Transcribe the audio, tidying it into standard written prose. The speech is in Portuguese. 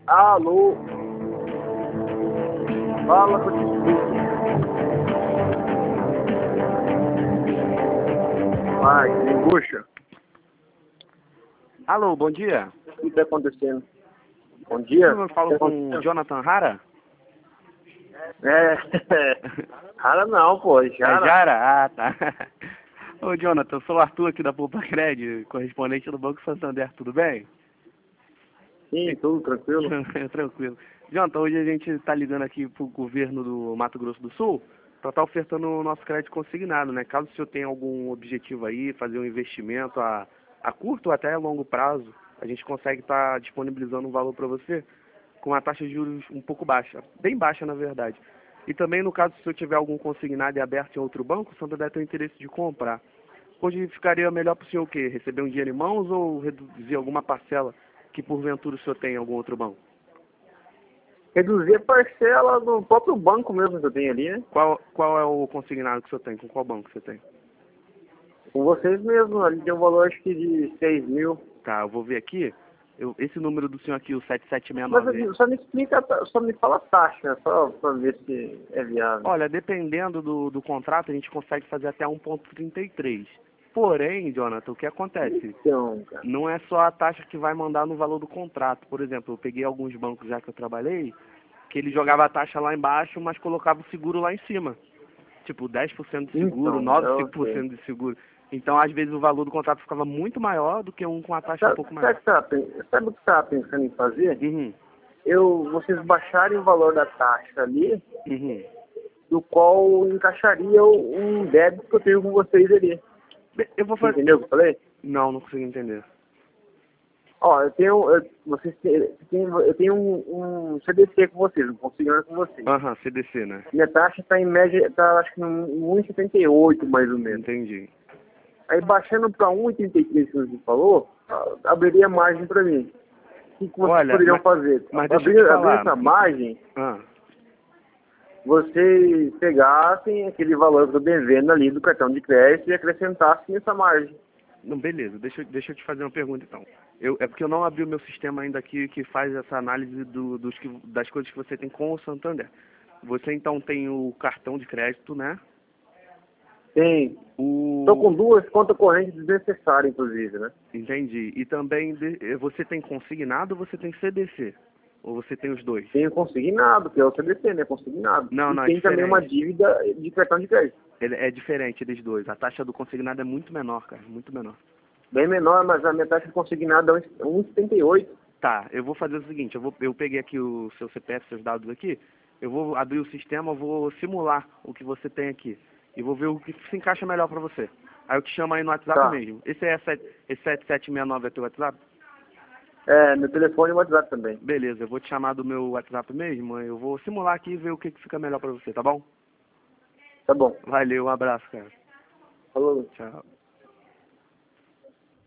Alô? Fala com o Ai, que angústia. Alô, bom dia. O que está acontecendo? Bom dia. Eu falo com o Jonathan Hara? É, Jara não, pô. É Jara. Jara? Ah, tá. Ô, Jonathan, eu sou o Arthur aqui da Poupa Cred, correspondente do Banco Santander, tudo bem? Sim, tudo tranquilo. Tranquilo. Jonathan, hoje a gente está ligando aqui pro governo do Mato Grosso do Sul para estar ofertando o nosso crédito consignado, né? Caso o senhor tenha algum objetivo aí, fazer um investimento a curto ou até a longo prazo, a gente consegue estar disponibilizando um valor para você com uma taxa de juros um pouco baixa, bem baixa na verdade. E também no caso se o senhor tiver algum consignado e aberto em outro banco, o Santander tem o interesse de comprar. Hoje ficaria melhor para o senhor o quê? Receber um dinheiro em mãos ou reduzir alguma parcela que porventura o senhor tem em algum outro banco? Reduzir a parcela do próprio banco mesmo que eu tenho ali, né? Qual é o consignado que o senhor tem? Com qual banco você tem? Com vocês mesmo, ali tem um valor acho que de 6 mil. Tá, eu vou ver aqui. Esse número do senhor aqui, o Mas 7769. só me explica, só me fala a taxa, só pra ver se é viável. Olha, dependendo do contrato, a gente consegue fazer até 1,33. Porém, Jonathan, o que acontece? Então, cara. Não é só a taxa que vai mandar no valor do contrato. Por exemplo, eu peguei alguns bancos já que eu trabalhei, que ele jogava a taxa lá embaixo, mas colocava o seguro lá em cima. Tipo, 10% de seguro, Então, eu sei. 9% de seguro. Então, às vezes, o valor do contrato ficava muito maior do que um com a taxa um Sabe, pouco maior. sabe o que você estava pensando em fazer? Uhum, Vocês baixarem o valor da taxa ali, uhum. do qual encaixaria um débito que eu tenho com vocês ali. Eu vou Você fazer... entendeu o que eu falei? Não consegui entender. Ó, eu tenho um CDC com vocês, um consignado com vocês. Aham, CDC, né? Minha taxa está em média, tá, acho que em 1,78 mais ou menos. Entendi. Aí baixando para 1,83 que você falou, abriria margem para mim. O que vocês Olha, poderiam fazer? mas deixa eu te Abrindo falar. essa margem, Ah, vocês pegassem aquele valor que eu devendo ali do cartão de crédito e acrescentassem essa margem. não, beleza, deixa eu te fazer uma pergunta então. É porque eu não abri o meu sistema ainda aqui que faz essa análise das coisas que você tem com o Santander. Você então tem o cartão de crédito, né? Tem. Estou O... com duas contas correntes desnecessárias, inclusive, né? Entendi. E também você tem consignado ou você tem CDC? Ou você tem os dois? Tenho consignado, que é o CDC, né? Consignado. Não, E não, é tem também uma diferente. dívida de cartão de crédito. Ele é diferente dos dois. A taxa do consignado é muito menor, cara, muito menor. Bem menor, mas a minha taxa de consignado é 1,78. Tá, eu vou fazer o seguinte, eu peguei aqui o seu CPF, seus dados aqui, eu vou abrir o sistema, vou simular o que você tem aqui. E vou ver o que se encaixa melhor pra você. Aí eu te chamo aí no WhatsApp Tá. mesmo. Esse 7769 é teu WhatsApp? É, meu telefone e WhatsApp também. Beleza, eu vou te chamar do meu WhatsApp mesmo, eu vou simular aqui e ver o que fica melhor pra você, tá bom? Tá bom. Valeu, um abraço, cara. Falou. Tchau.